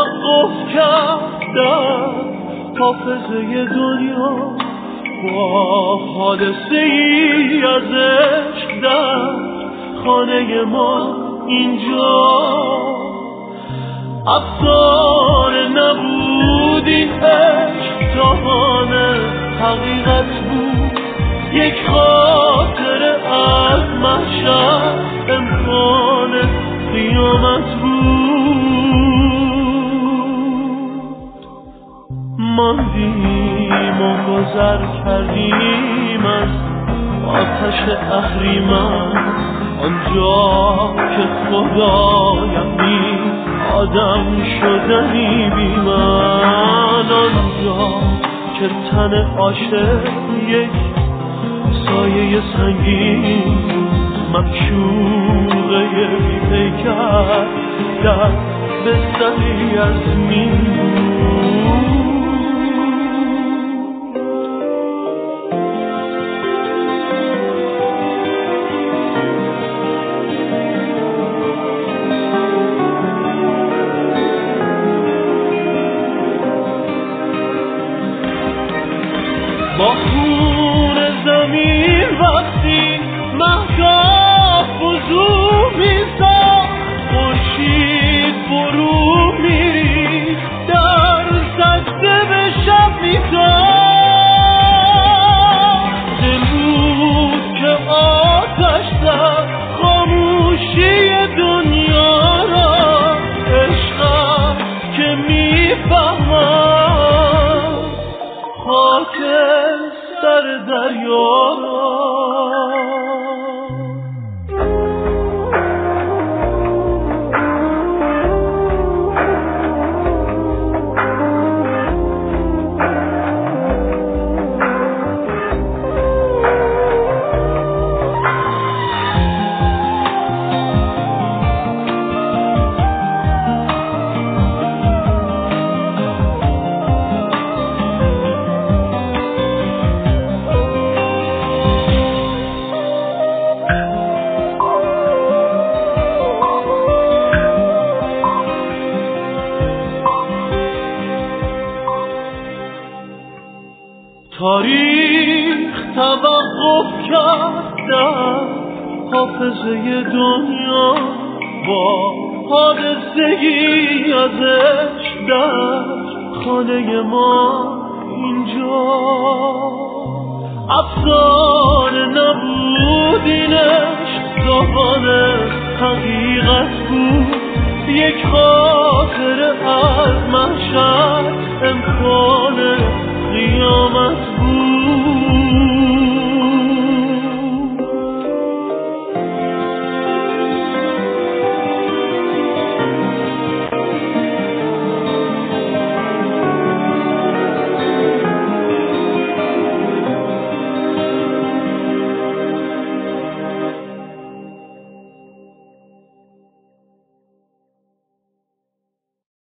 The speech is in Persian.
توقف کردم حافظه دنیا با حادثه ای از عشق در خانه ما اینجا. افسانه نبود این عشق تاوانه حقیقت بود، یک خاطره از محشر امکان قیامت بود. ماندیم و گذر کردیم از آتش اهریمن، آنجا که خدایم نیست آدم شدنی بی من، آنجا که تن عاشق یک سایه سنگین مکشوقه بی پیکر در بستری از مین بود. با خون زمین وقتی مهتاب وضو می‌ساخت، خورشید فرو می‌ریخت در سجده به شب می‌تافت. دل بود که آتش زد خاموشی دنیا را، عشق که می‌فهمد خاک سر دریا را. تاریخ توقف کردم حافظه دنیا با حادثه‌ای از عشق در خانه ما اینجا. افسانه نبود این عشق داوانه حقیقت بود، یک خاطره